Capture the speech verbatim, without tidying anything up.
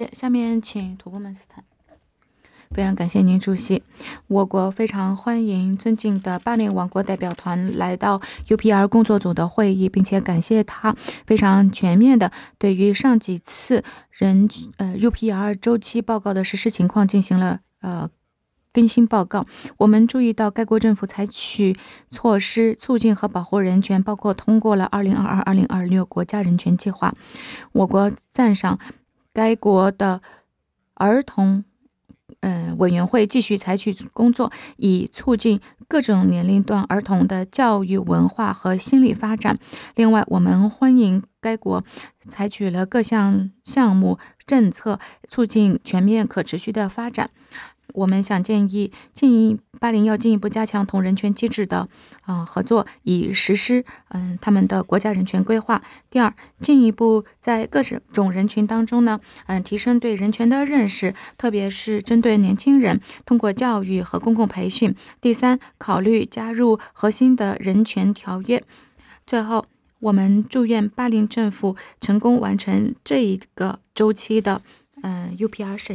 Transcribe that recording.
谢。下面请土库曼斯坦。非常感谢您出席。我国非常欢迎尊敬的巴林王国代表团来到 U P R 工作组的会议，并且感谢他非常全面的对于上几次人呃 U P R 周期报告的实施情况进行了呃更新报告。我们注意到该国政府采取措施促进和保护人权，包括通过了二零二二到二零二六国家人权计划。我国赞赏该国的儿童嗯，委员会继续采取工作，以促进各种年龄段儿童的教育、文化和心理发展。另外，我们欢迎该国采取了各项项目政策，促进全面可持续的发展。我们想建议进一巴林要进一步加强同人权机制的啊、呃、合作，以实施嗯他们的国家人权规划。第二，进一步在各种人群当中呢，嗯提升对人权的认识，特别是针对年轻人，通过教育和公共培训。第三，考虑加入核心的人权条约。最后，我们祝愿巴林政府成功完成这一个周期的嗯 U P R 审